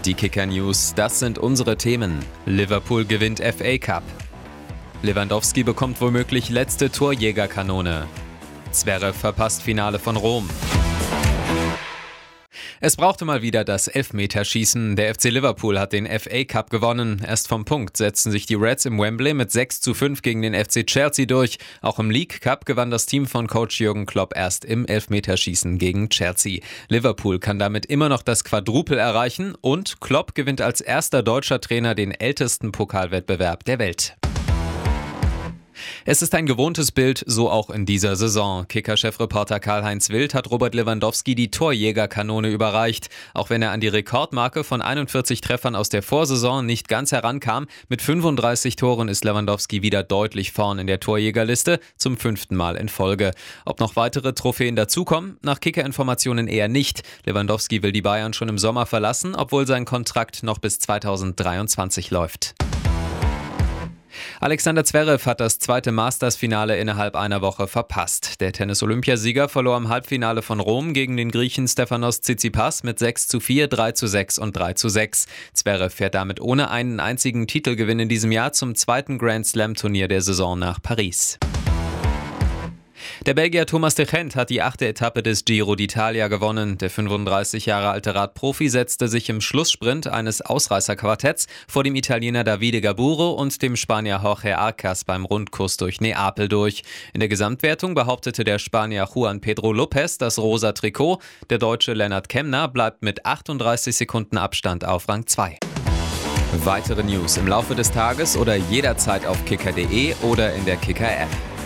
Die Kicker-News, das sind unsere Themen. Liverpool gewinnt FA Cup. Lewandowski bekommt womöglich letzte Torjägerkanone. Zverev verpasst Finale von Rom. Es brauchte mal wieder das Elfmeterschießen. Der FC Liverpool hat den FA Cup gewonnen. Erst vom Punkt setzten sich die Reds im Wembley mit 6:5 gegen den FC Chelsea durch. Auch im League Cup gewann das Team von Coach Jürgen Klopp erst im Elfmeterschießen gegen Chelsea. Liverpool kann damit immer noch das Quadruple erreichen und Klopp gewinnt als erster deutscher Trainer den ältesten Pokalwettbewerb der Welt. Es ist ein gewohntes Bild, so auch in dieser Saison. Kicker-Chefreporter Karl-Heinz Wild hat Robert Lewandowski die Torjägerkanone überreicht. Auch wenn er an die Rekordmarke von 41 Treffern aus der Vorsaison nicht ganz herankam, mit 35 Toren ist Lewandowski wieder deutlich vorn in der Torjägerliste, zum 5. Mal in Folge. Ob noch weitere Trophäen dazukommen? Nach Kicker-Informationen eher nicht. Lewandowski will die Bayern schon im Sommer verlassen, obwohl sein Kontrakt noch bis 2023 läuft. Alexander Zverev hat das zweite Masters-Finale innerhalb einer Woche verpasst. Der Tennis-Olympiasieger verlor im Halbfinale von Rom gegen den Griechen Stefanos Tsitsipas mit 6:4, 3:6 und 3:6. Zverev fährt damit ohne einen einzigen Titelgewinn in diesem Jahr zum zweiten Grand-Slam-Turnier der Saison nach Paris. Der Belgier Thomas de Gendt hat die 8. Etappe des Giro d'Italia gewonnen. Der 35 Jahre alte Radprofi setzte sich im Schlusssprint eines Ausreißerquartetts vor dem Italiener Davide Gaburo und dem Spanier Jorge Arcas beim Rundkurs durch Neapel durch. In der Gesamtwertung behauptete der Spanier Juan Pedro Lopez das rosa Trikot. Der Deutsche Lennart Kemner bleibt mit 38 Sekunden Abstand auf Rang 2. Weitere News im Laufe des Tages oder jederzeit auf kicker.de oder in der Kicker-App.